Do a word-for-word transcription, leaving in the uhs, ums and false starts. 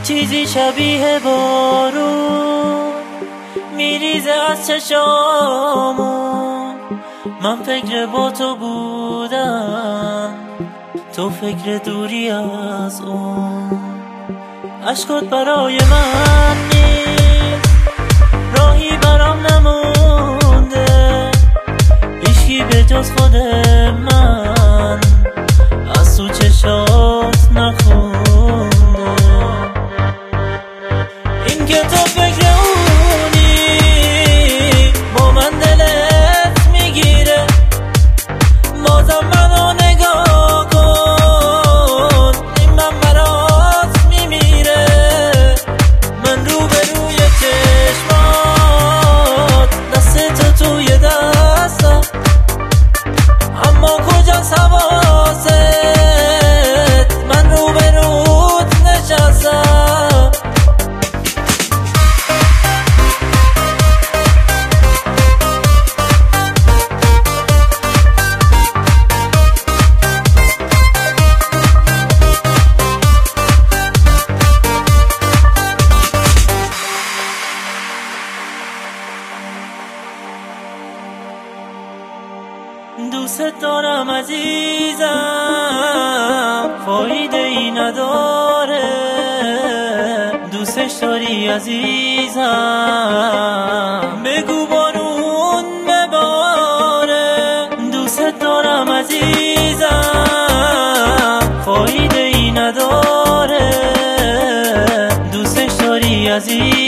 چیزی شبیه بارون میریزه از چشامون. من فکر با تو بودم، تو فکر دوری از اون. عشقات برای من نیست، راهی برام نمونده. هیچکی به جز خود من از تو چشات نخونده. این که تو فکر اونی با من دلت میگیره. بازم منو نگاه کن، این من برات میمیره. من رو به روی چشمات، دست تو توی دستم، اما کجاست حواست؟ من رو به روت نشستم. دوست دارم عزیزم، فایده ای نداره. دوستش داری عزیزم، بگو بارون بباره. دوست دارم عزیزم، فایده ای نداره. دوستش داری عزیزم.